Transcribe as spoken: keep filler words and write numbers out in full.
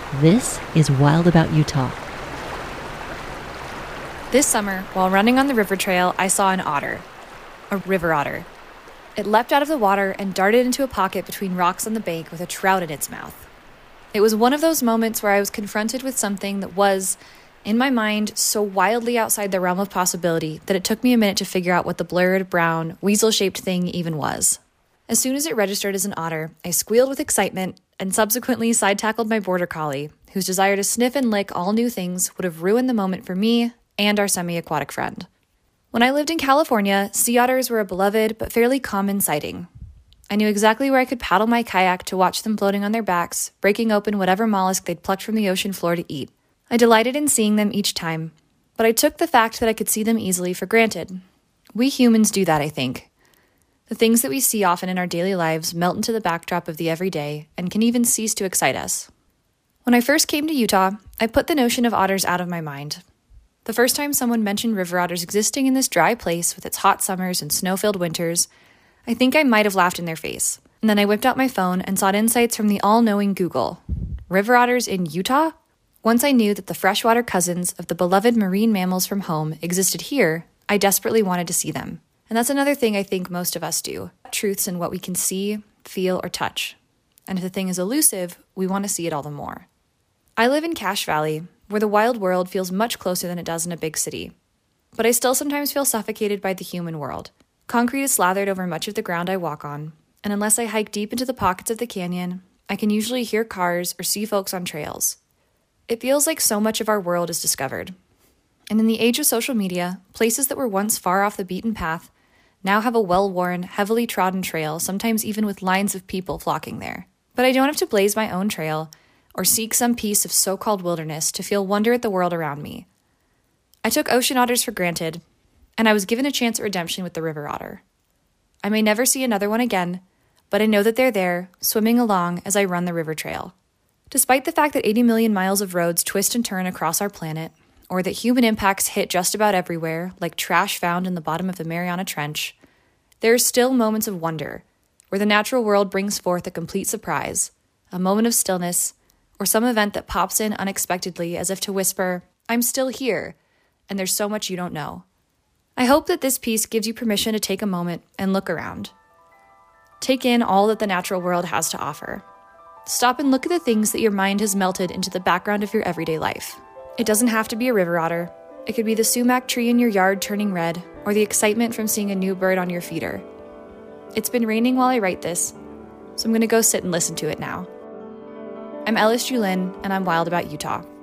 This is Wild About Utah. This summer, while running on the river trail, I saw an otter. A river otter. It leapt out of the water and darted into a pocket between rocks on the bank with a trout in its mouth. It was one of those moments where I was confronted with something that was, in my mind, so wildly outside the realm of possibility that it took me a minute to figure out what the blurred, brown, weasel-shaped thing even was. As soon as it registered as an otter, I squealed with excitement and subsequently side-tackled my border collie, whose desire to sniff and lick all new things would have ruined the moment for me and our semi-aquatic friend. When I lived in California, sea otters were a beloved but fairly common sighting. I knew exactly where I could paddle my kayak to watch them floating on their backs, breaking open whatever mollusk they'd plucked from the ocean floor to eat. I delighted in seeing them each time, but I took the fact that I could see them easily for granted. We humans do that, I think. The things that we see often in our daily lives melt into the backdrop of the everyday and can even cease to excite us. When I first came to Utah, I put the notion of otters out of my mind. The first time someone mentioned river otters existing in this dry place with its hot summers and snow-filled winters, I think I might have laughed in their face. And then I whipped out my phone and sought insights from the all-knowing Google. River otters in Utah? Once I knew that the freshwater cousins of the beloved marine mammals from home existed here, I desperately wanted to see them. And that's another thing I think most of us do. Truths in what we can see, feel, or touch. And if the thing is elusive, we want to see it all the more. I live in Cache Valley, where the wild world feels much closer than it does in a big city. But I still sometimes feel suffocated by the human world. Concrete is slathered over much of the ground I walk on, and unless I hike deep into the pockets of the canyon, I can usually hear cars or see folks on trails. It feels like so much of our world is discovered. And in the age of social media, places that were once far off the beaten path now have a well-worn, heavily trodden trail, sometimes even with lines of people flocking there. But I don't have to blaze my own trail or seek some piece of so-called wilderness to feel wonder at the world around me. I took ocean otters for granted, and I was given a chance at redemption with the river otter. I may never see another one again, but I know that they're there, swimming along as I run the river trail. Despite the fact that eighty million miles of roads twist and turn across our planet, or that human impacts hit just about everywhere, like trash found in the bottom of the Mariana Trench, there are still moments of wonder, where the natural world brings forth a complete surprise, a moment of stillness, or some event that pops in unexpectedly as if to whisper, "I'm still here, and there's so much you don't know." I hope that this piece gives you permission to take a moment and look around. Take in all that the natural world has to offer. Stop and look at the things that your mind has melted into the background of your everyday life. It doesn't have to be a river otter. It could be the sumac tree in your yard turning red, or the excitement from seeing a new bird on your feeder. It's been raining while I write this, so I'm going to go sit and listen to it now. I'm Ellis Julin, and I'm wild about Utah.